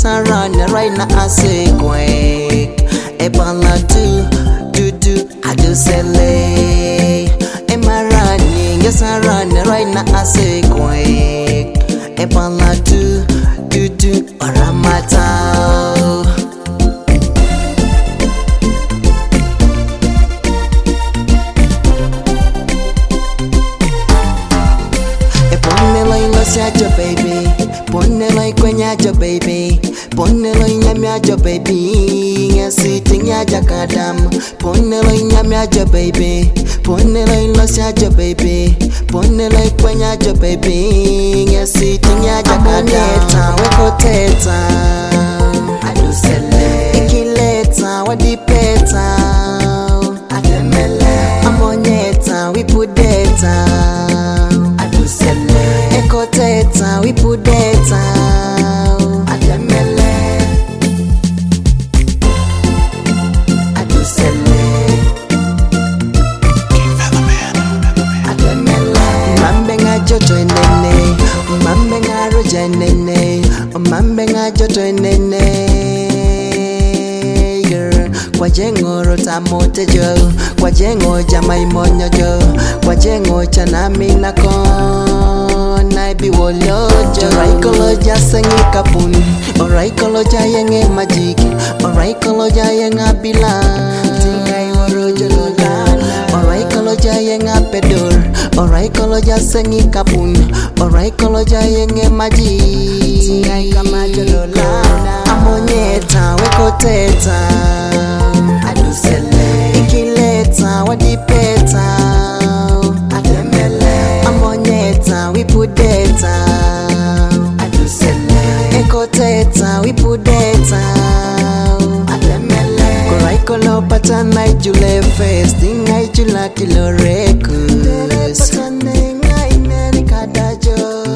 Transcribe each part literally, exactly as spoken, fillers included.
yes I run right now I say quick. Ebala do do do I do sele. Am I running? Yes I run right now I say quick. Ebala do do do Oramata. Your baby, ponne like when ya your baby, ponne like nyamya your baby, ya sitting ya jakadam, ponne like nyamya your baby, ponne like lost ya your baby, ponne like when ya your baby, ya sitting ya jakadam, we koteta, adu sele, ikileta, wadi peta, ademele, amonyeta, we put data, adu sele. Ekoteta, we put data. Ademele, adusele. Ademele, mambenga joto nene, mambenga roja nene, mambenga joto nene. Kwa jengo rota mote jo, kwa jengo jamai monyo jo, kwa jengo chanami nakon. I be wolojo. Alright koloja sengi kapun, alright koloja yenge magic, alright koloja yenga bila. Tingai worojo lolana, alright koloja yenga pedor, alright koloja sengi kapun, alright koloja yenge magic. Tingai kamajo lolana, amonyeta wekoteta, adusele, ikileta wadipeta. We put data, adusele. Ekoteta, we put data, ademele. Korai kolo pata naijule first, naijula kilo rekus. Patane ngai neri kadajo.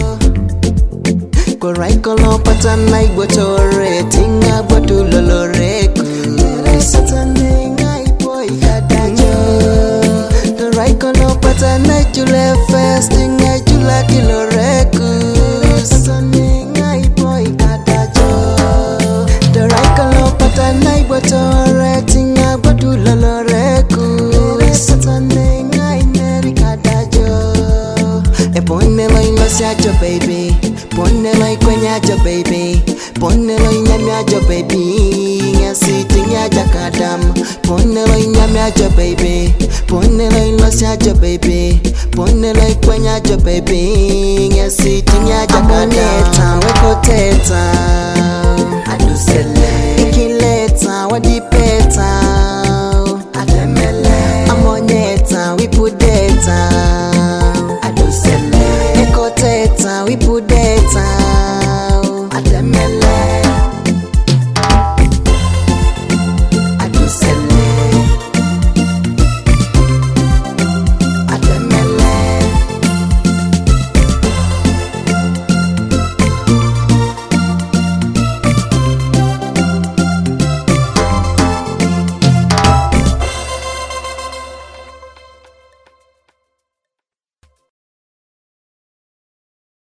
Korai kolo pata naigwatore, tinga bwatu lolo rekus. Patane ngai boy kadajo. Korai kolo pata naijule first, Jula kilo rekus Sane ngai boy kadajo The right kalo pata nai botore Tinga batu lolo rekus Sane ngai neri kadajo E ponne lai losia jo baby Ponne lai kwenya jo baby Ponne lai nyamya jo baby Nga sitting ya jakadam Ponne lai nyamya jo baby Ponne lai losia jo baby Ponne like when ya your baby, ya sitting ya jakaneta, we koteta, adusele, ikileta, wadipeta, ademele, amonyeta, we put data, adusele, ekoteta, we put